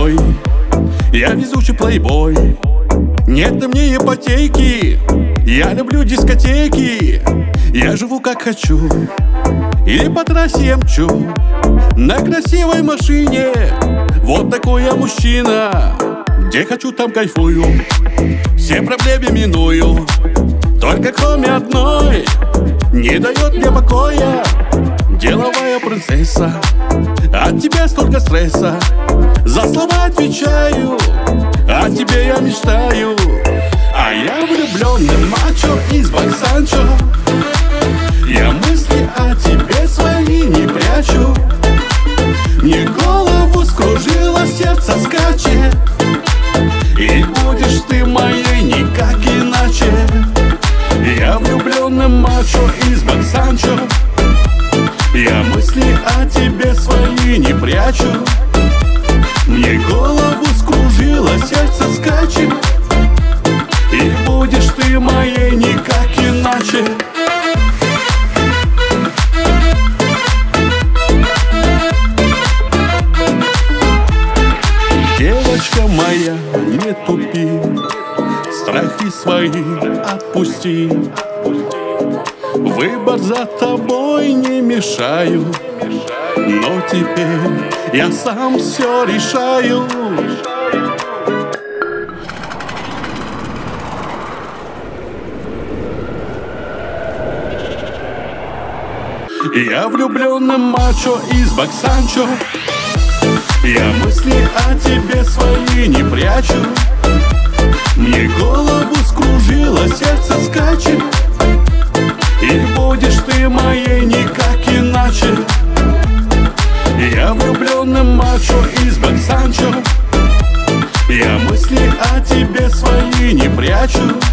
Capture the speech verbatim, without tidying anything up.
крутой, я везучий плейбой. Нет на мне ипотеки, я люблю дискотеки. Я живу как хочу, или по трассе я мчу на красивой машине. Вот такой я мужчина, где хочу, там кайфую, все проблемы миную. Только кроме одной не дает мне покоя деловая принцесса. От тебя столько стресса, за слова отвечаю, о тебе я мечтаю. А я влюбленный мачо из Баксанчо. Я мысли о тебе свои не прячу. Мне голову скружило, сердце скачет, и будешь ты моей никак иначе. Я влюбленный мачо из Баксанчо. Я мысли о тебе свои не прячу. Мне голову скружило, сердце скачет, и будешь ты моей никак иначе. Девочка моя, не тупи, страхи свои отпусти. Выбор за тобой не мешаю, но теперь я сам все решаю. Я влюбленный мачо из Баксанчо. Я мысли о тебе свои не прячу. Мне голову скружило, сердце скачет, и будешь ты моей никак иначе. Я влюбленный мачо из Баксанчо. Я мысли о тебе свои не прячу.